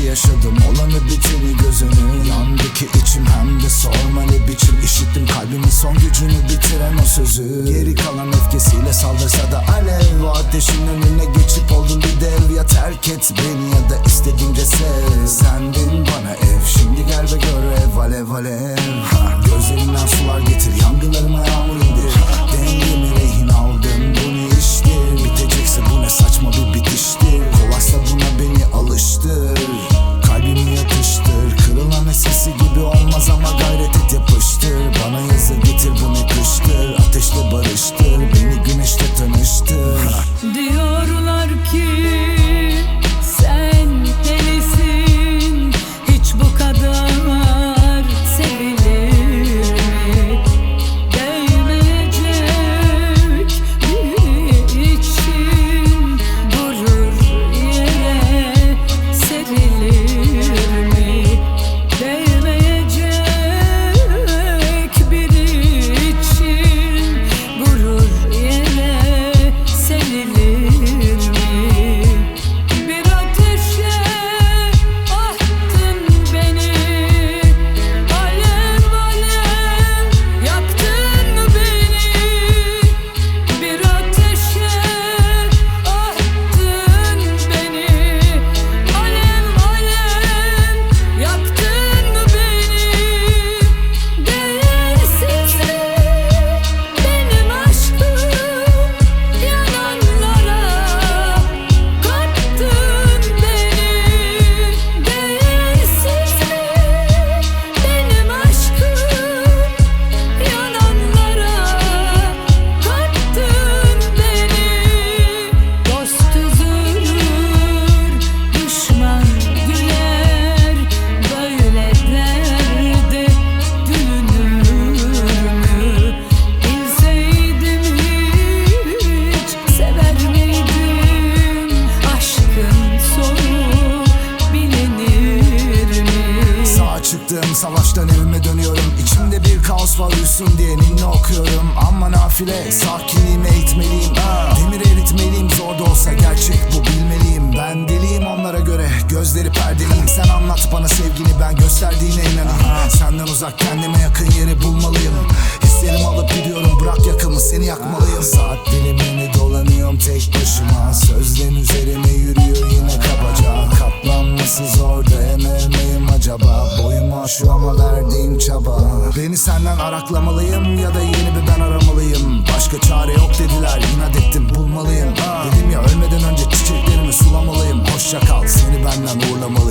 yaşadım olanı biteni gözünü. Yandı ki içim hem de sorma ne biçim. İşittim kalbimin son gücünü bitiren o sözü. Geri kalan öfkesiyle saldırsa da alev. O ateşin önüne geçip oldun bir dev. Ya terk et beni ya da istediğince sev. Sendin bana ev, şimdi gel ve gör ev alev alev. Gözlerinden sular getir, yangınlarıma yağmur indir. Dengemi rehin aldım, bu ne iştir? Bitecekse bu ne saçma bir bitiştir. Kolaysa buna beni alıştır, kalbimi yatıştır. Kırılan eskisi gibi olmaz ama gayret et yapıştır. Bana yazı getir, bu ne kıştır? Ateşle barıştır, beni güneşle tanıştır. Diyorlar ki sen delisin, hiç bu kadar sevilir mi? Değmeyecek biri için durur yere serilir mi? Değmeyecek biri için gurur yere serilir mi? Bir ateşe attın beni, alev alev yaktın beni. Bir ateşe attın beni, alev alev yaktın beni. Değersizlik benim aşkım, yananlara kattın beni. Değersizlik benim aşkım, yananlara kattın beni. Dost üzülür, düşman güler, böyle derde gülünür mü? Bilseydim hiç sever miydim? Aşkın sonu bilinir mi? Sağa çıktığım savaştan evime dönüyorum. İçimde bir kaos var, uyusun diye ninni okuyorum. Ama nafile sakinliğimi eğitmeliyim. Demir eritmeliyim, zor da olsa gerçek bu, bilmeliyim. Ben deliyim onlara göre, gözleri perdeliyim. Sen anlat bana sevgini, ben gösterdiğine inanayım. Senden uzak kendime yakın yeri bulmalıyım. Hislerimi alıp gidiyorum, bırak yakamı, seni yakmalıyım. Saat dilimini dolanıyorum tek başıma. Sözlerin üzerime yürüyor yine kabaca. Katlanması zor, dayanır mıyım acaba? Boyumu aşıyor ama verdiğim çaba. Beni senden araklamalıyım ya da yeni bir ben aramalıyım. Başka çare yok dediler, inat ettim bulmalıyım. Dedim ya ölmeden önce çiçeklerimi sulamalıyım. Hoşça kal, seni benden uğurlamalıyım.